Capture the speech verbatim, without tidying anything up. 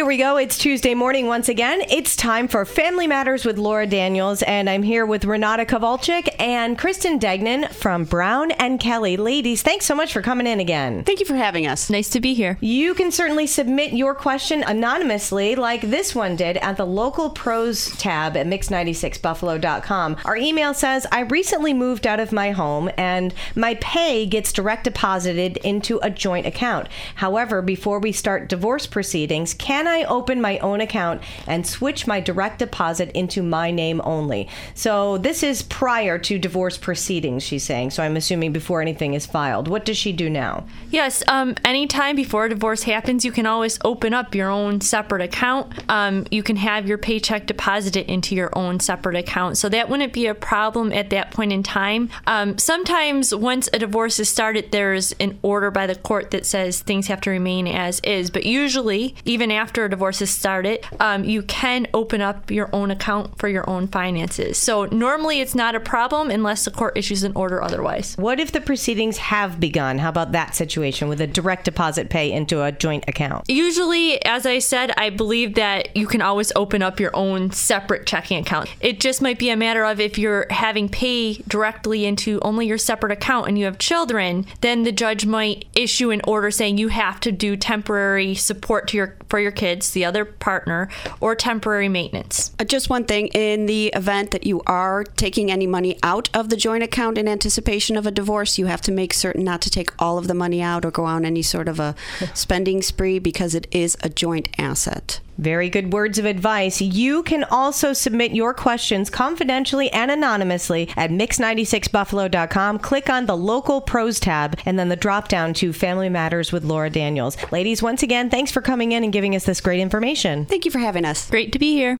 Here we go. It's Tuesday morning once again. It's time for Family Matters with Laura Daniels, and I'm here with Renata Kowalczyk and Kristen Degnan from Brown and Kelly. Ladies, thanks so much for coming in again. Thank you for having us. Nice to be here. You can certainly submit your question anonymously like this one did at the Local Pros tab at mix ninety-six buffalo dot com. Our email says, I recently moved out of my home and my pay gets direct deposited into a joint account. However, before we start divorce proceedings, can I open my own account and switch my direct deposit into my name only? So this is prior to divorce proceedings, she's saying. So I'm assuming before anything is filed. What does she do now? Yes, um, anytime before a divorce happens, you can always open up your own separate account. Um, you can have your paycheck deposited into your own separate account. So that wouldn't be a problem at that point in time. Um, sometimes once a divorce is started, there's an order by the court that says things have to remain as is. But usually, even after after a divorce is started, um, you can open up your own account for your own finances. So normally it's not a problem unless the court issues an order otherwise. What if the proceedings have begun? How about that situation with a direct deposit pay into a joint account? Usually, as I said, I believe that you can always open up your own separate checking account. It just might be a matter of if you're having pay directly into only your separate account and you have children, then the judge might issue an order saying you have to do temporary support to your for your kids, the other partner, or temporary maintenance. Uh, just one thing, in the event that you are taking any money out of the joint account in anticipation of a divorce, you have to make certain not to take all of the money out or go on any sort of a spending spree because it is a joint asset. Very good words of advice. You can also submit your questions confidentially and anonymously at mix ninety-six buffalo dot com. Click on the Local Pros tab and then the drop down to Family Matters with Laura Daniels. Ladies, once again, thanks for coming in and giving us this great information. Thank you for having us. Great to be here.